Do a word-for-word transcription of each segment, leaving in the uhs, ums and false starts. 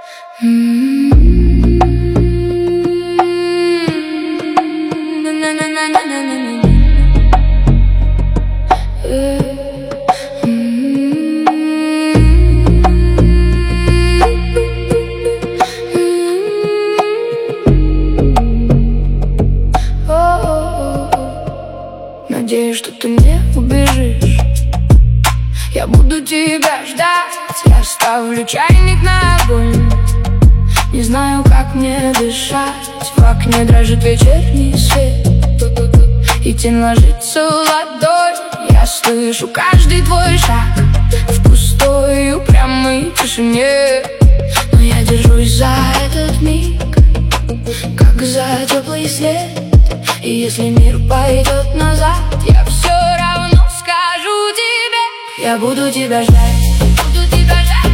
Надеюсь, что ты не убежишь. Я буду тебя ждать. Я ставлю чайник на огонь. Не знаю, как мне дышать. В окне дрожит вечерний свет, и тень ложится в ладонь. Я слышу каждый твой шаг в пустой упрямой тишине. Но я держусь за этот миг, как за теплый след. И если мир пойдет назад, я все равно скажу тебе: я буду тебя ждать, буду тебя ждать.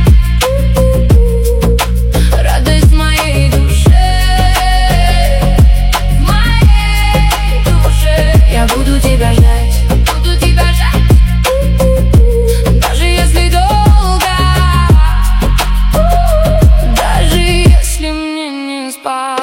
Радость в моей душе, в моей душе. Я буду тебя ждать, буду тебя ждать. Даже если долго, даже если мне не спать.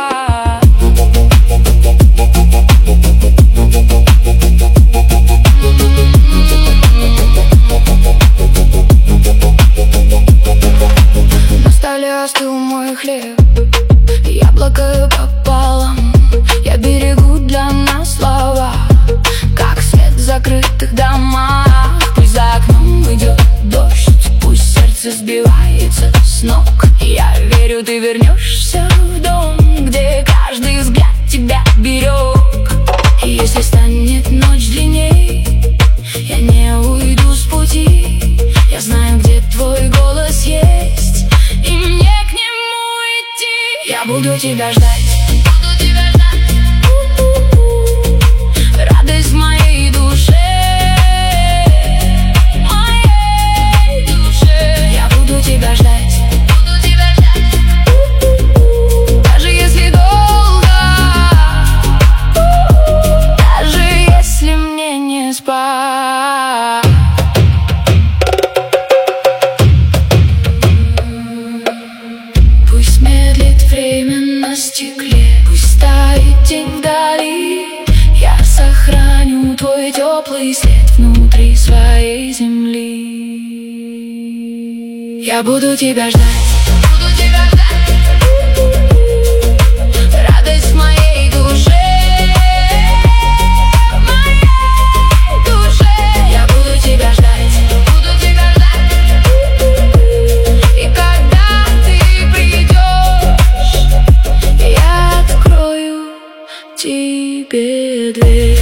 Остыл мой хлеб, яблоко пополам. Я берегу для нас слова, как свет в закрытых домах. Пусть за окном идет дождь, пусть сердце сбивается с ног. Я верю, ты вернешься в дом, где каждый взгляд тебя берег. И если станет ночь длинней, я не уйду с пути. Я знаю, где твой голос есть, и мне к нему идти. Я буду тебя ждать, буду тебя ждать. Радость в моей душе, в моей душе. Я буду тебя ждать, буду тебя ждать. Даже если долго, даже если мне не спать. Пусть медлит время на стекле, пусть тает день вдали. Я сохраню твой теплый след внутри своей земли. Я буду тебя ждать, буду тебя ждать. Радость в моей душе, в моей душе. Я буду тебя ждать, буду тебя ждать. И когда ты придешь, я открою тебе дверь.